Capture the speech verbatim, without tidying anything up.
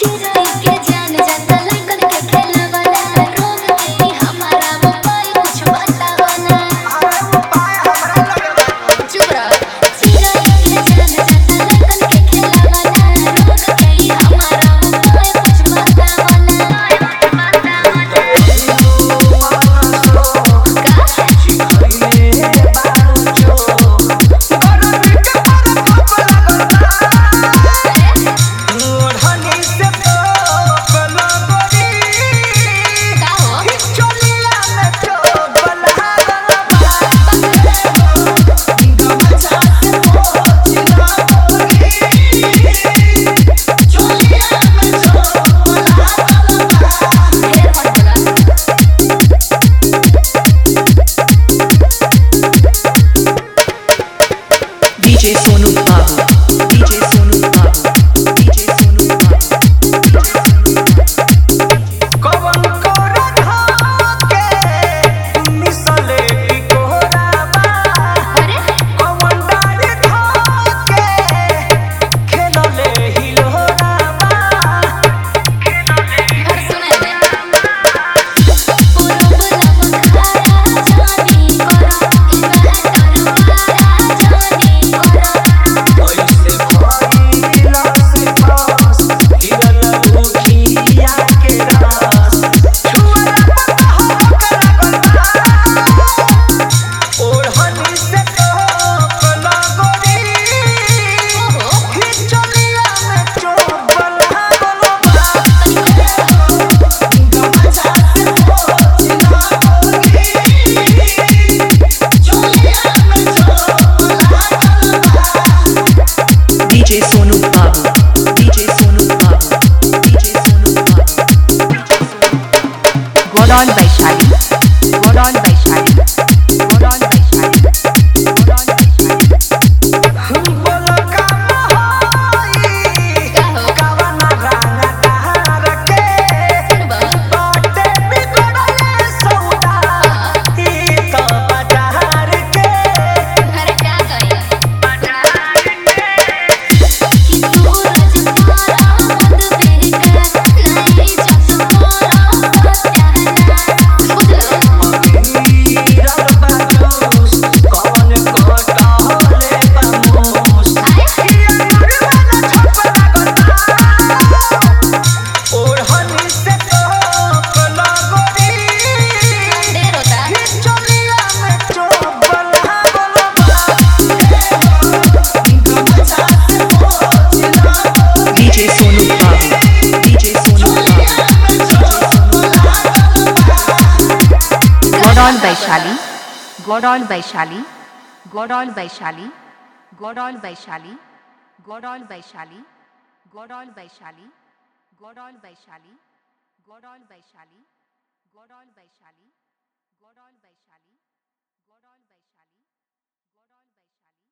चिराई के जान जाता लइकन के खेला वाला रोग के हमारा मोबाइल कुछ बतावा ना। अरे वो पाए हमरा लगे चुप रह। चिराई के जान जाता लइकन के खेला वाला रोग के हमारा मोबाइल कुछ बतावा ना। डीजे सोनू बाबू डीजे सोनू बाबू डीजे सोनू बाबू कवन कोरा धाके मिसले की कोराबा अरे कवन डारे धाके खेलले हिलोराबा और सुने दे पूरा बुला खाया जानी करो इना डर मारा जानी करो। ओइसे भइला से पास हिरल भूखिया के रास छुअला पता हो ओढ़नी से टोप लगोरी हिचलिया में चोप लागलबा गमछा से पोछला गोरी चोलिया में चोप लागलबा। डीजे सोनू बाबू डीजे सोनू बाबू डीजे सोनू बाबू गोडॉन वैशाली गोडॉन वैशाली गोडॉन वैशाली गोडॉन वैशाली बोलो कमहोई का हो कवना रंग डहर के सुनबा बाटे बिगड़ले सौदा ई तो बाजार के अरे क्या कहिए बाजार के कि तू रजमारा बंद बेका नहीं जस मोरा सत्याना बुझलो मीरल बाजूस कौन कोटले बमूस आए ये मरवाना छप लगता ओढ़नी से टोप लगोरी ढेर होता हिचलिया में चोप लागलबा गमछा से पोछला डीजे सोनू बाबू डीजे सोनू बाबू गोडॉन वैशाली गोडॉन वैशाली गोडॉन वैशाली गोडॉन वैशाली गोडॉन वैशाली गोडॉन वैशाली गोडॉन वैशाली गोडॉन वैशाली गोडॉन वैशाली गोडॉन वैशाली गोडॉन वैशाली गोडॉन वैशाली